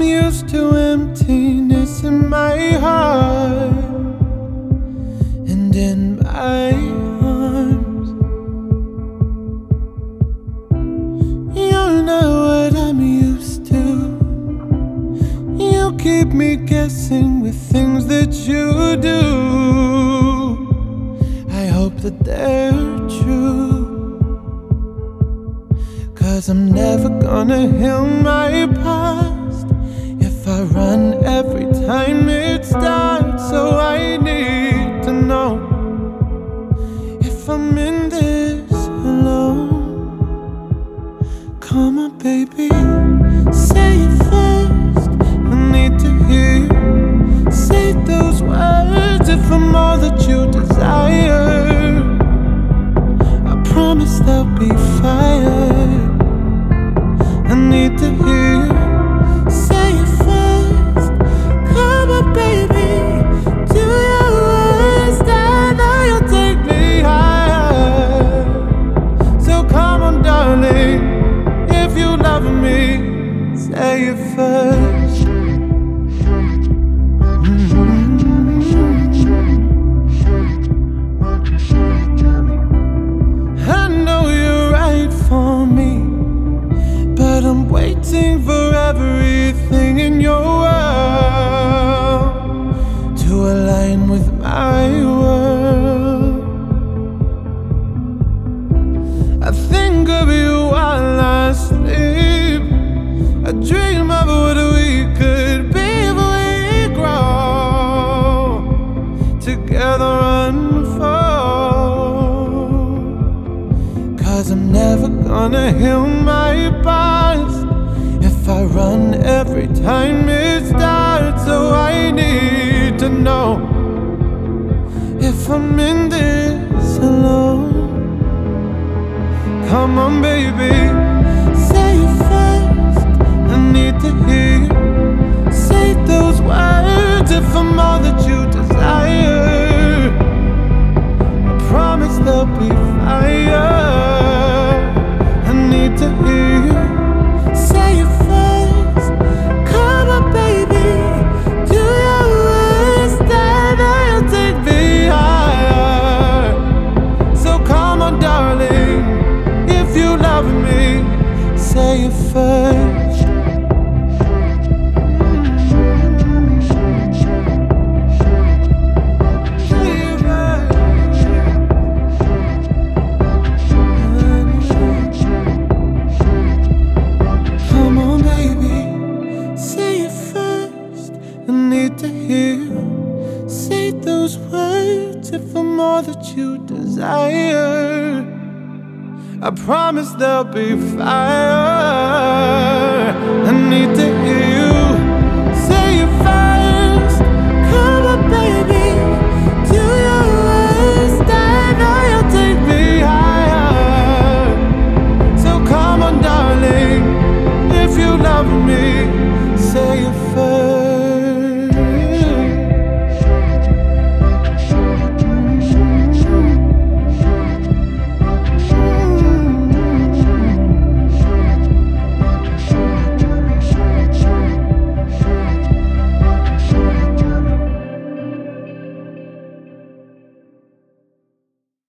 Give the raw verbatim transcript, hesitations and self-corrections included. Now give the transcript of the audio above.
used to emptiness in my heart and in my arms. You're not what I'm used to. You keep me guessing with things that you do. I hope that they're true, 'cause I'm never gonna heal my past if I run every time it starts. So I need to know if I'm in this alone. Come on, baby, say it first. I need to hear you say those words. If I'm all that you desire, I promise there'll be fire. I need to hear you say it first. Come on, baby, do you understand? Now you'll take me higher. So come on, darling, if you love me, say it first. I know you're right for me, but I'm waiting for everything in your world to align with my world. I think of you while I sleep. I dream of what we could be if we grow together unfold. 'Cause I'm never gonna heal my past if I run every time it starts. So I need to know if I'm in this alone. Come on, baby, say it first. I need to hear you say those words. If I'm all that you desire, I promise there'll be fire. I need to hear you say it first. Come on, baby, do you understand? I'll take me higher. So come on, darling, if you love me, say it first. I need to hear you say those words. If I'm all that you desire, I promise there'll be fire. I need to